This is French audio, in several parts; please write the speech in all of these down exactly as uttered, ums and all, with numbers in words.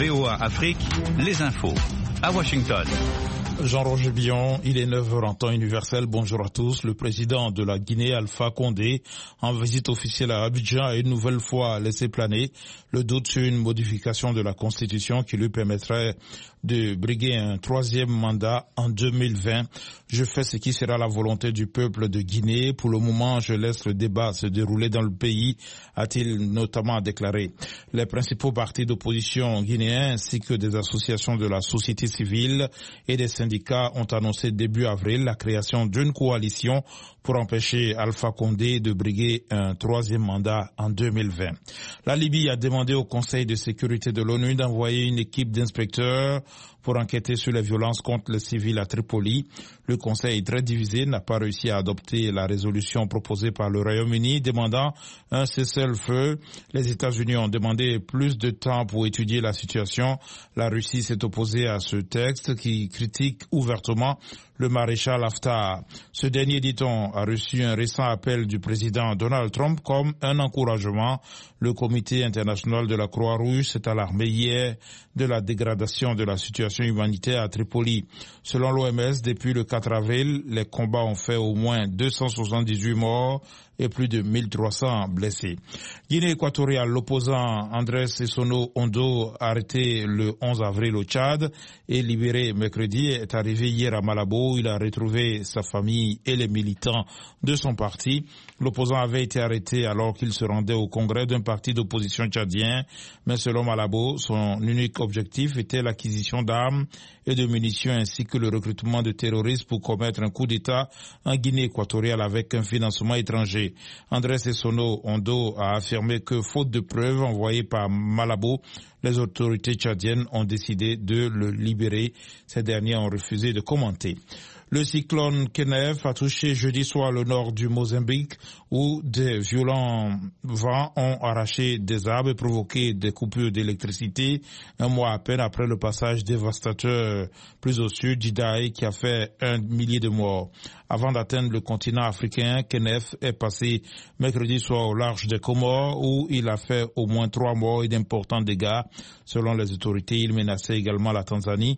V O A Afrique, les infos. À Washington. Jean-Roger Billon, il est neuf heures en temps universel. Bonjour à tous. Le président de la Guinée, Alpha Condé, en visite officielle à Abidjan, a une nouvelle fois laissé planer le doute sur une modification de la Constitution qui lui permettrait de briguer un troisième mandat en deux mille vingt. Je fais ce qui sera la volonté du peuple de Guinée. Pour le moment, je laisse le débat se dérouler dans le pays, a-t-il notamment déclaré. Les principaux partis d'opposition guinéens ainsi que des associations de la société civile et des syndicats ont annoncé début avril la création d'une coalition pour empêcher Alpha Condé de briguer un troisième mandat en deux mille vingt. La Libye a demandé au Conseil de sécurité de l'ONU d'envoyer une équipe d'inspecteurs pour enquêter sur les violences contre les civils à Tripoli. Le Conseil est très divisé, n'a pas réussi à adopter la résolution proposée par le Royaume-Uni demandant un cessez-le-feu. Les États-Unis ont demandé plus de temps pour étudier la situation. La Russie s'est opposée à ce texte qui critique ouvertement le maréchal Haftar. Ce dernier, dit-on, a reçu un récent appel du président Donald Trump comme un encouragement. Le comité international de la Croix-Rouge s'est alarmé hier de la dégradation de la situation humanitaire à Tripoli. Selon l'O M S, depuis le quatre avril, les combats ont fait au moins deux cent soixante-dix-huit morts et plus de mille trois cents blessés. Guinée équatoriale, l'opposant Andrés Essono Ondo, arrêté le onze avril au Tchad et libéré mercredi, est arrivé hier à Malabo. Il a retrouvé sa famille et les militants de son parti. L'opposant avait été arrêté alors qu'il se rendait au congrès d'un parti d'opposition tchadien, mais selon Malabo, son unique objectif était l'acquisition d'armes et de munitions ainsi que le recrutement de terroristes pour commettre un coup d'État en Guinée équatoriale avec un financement étranger. Andrés Essono Ondo a affirmé que, faute de preuves envoyées par Malabo, les autorités tchadiennes ont décidé de le libérer. Ces derniers ont refusé de commenter. Le cyclone Kenneth a touché jeudi soir le nord du Mozambique où des violents vents ont arraché des arbres et provoqué des coupures d'électricité un mois à peine après le passage dévastateur plus au sud d'Idaï qui a fait un millier de morts. Avant d'atteindre le continent africain, Kenneth est passé mercredi soir au large des Comores où il a fait au moins trois morts et d'importants dégâts. Selon les autorités, il menaçait également la Tanzanie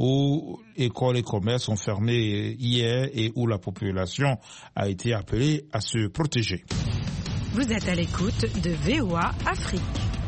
où écoles et commerces sont fermés hier et où la population a été appelée à se protéger. Vous êtes à l'écoute de V O A Afrique.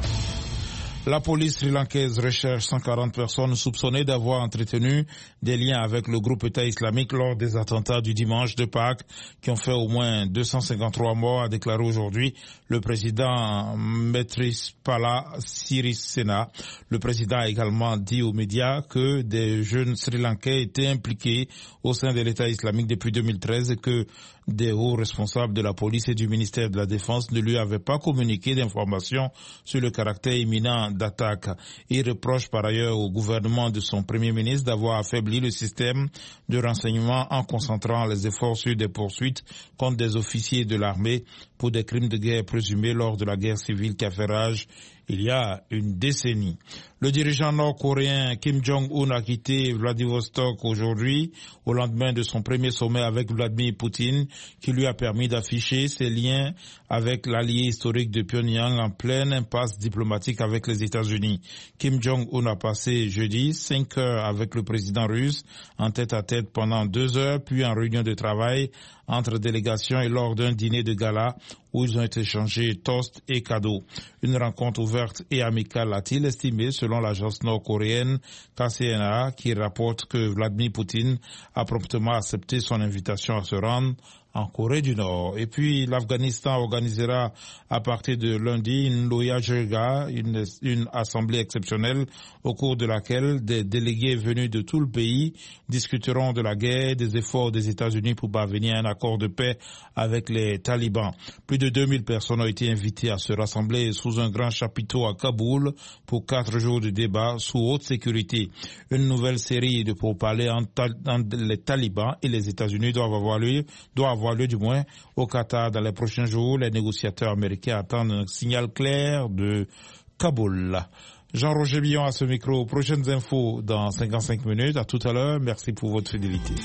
La police sri-lankaise recherche cent quarante personnes soupçonnées d'avoir entretenu des liens avec le groupe État islamique lors des attentats du dimanche de Pâques qui ont fait au moins deux cent cinquante-trois morts, a déclaré aujourd'hui le président Maithripala Sirisena. Le président a également dit aux médias que des jeunes sri-lankais étaient impliqués au sein de l'État islamique depuis deux mille treize et que des hauts responsables de la police et du ministère de la Défense ne lui avaient pas communiqué d'informations sur le caractère imminent d'attaque. Il reproche par ailleurs au gouvernement de son Premier ministre d'avoir affaibli le système de renseignement en concentrant les efforts sur des poursuites contre des officiers de l'armée pour des crimes de guerre présumés lors de la guerre civile qui a fait rage il y a une décennie. Le dirigeant nord-coréen Kim Jong-un a quitté Vladivostok aujourd'hui au lendemain de son premier sommet avec Vladimir Poutine qui lui a permis d'afficher ses liens avec l'allié historique de Pyongyang en pleine impasse diplomatique avec les États-Unis. Kim Jong-un a passé jeudi cinq heures avec le président russe en tête-à-tête pendant deux heures puis en réunion de travail entre délégations et lors d'un dîner de gala où ils ont échangé toasts et cadeaux. Une rencontre ouverte et amicale a-t-il estimé selon l'agence nord-coréenne K C N A qui rapporte que Vladimir Poutine a promptement accepté son invitation à se rendre en Corée du Nord. Et puis l'Afghanistan organisera à partir de lundi une Loya Jirga, une, une assemblée exceptionnelle au cours de laquelle des délégués venus de tout le pays discuteront de la guerre, des efforts des États-Unis pour parvenir à un accord de paix avec les talibans. Plus de deux mille personnes ont été invitées à se rassembler sous un grand chapiteau à Kaboul pour quatre jours de débat sous haute sécurité. Une nouvelle série de pourparlers entre, entre les talibans et les États-Unis doivent avoir lieu, doit avoir lieu du moins au Qatar dans les prochains jours. Les négociateurs américains attendent un signal clair de Kaboul. Jean-Roger Billon à ce micro. Prochaines infos dans cinquante-cinq minutes. À tout à l'heure. Merci pour votre fidélité.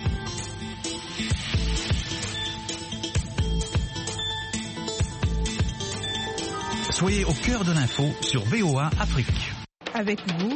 Soyez au cœur de l'info sur V O A Afrique. Avec vous,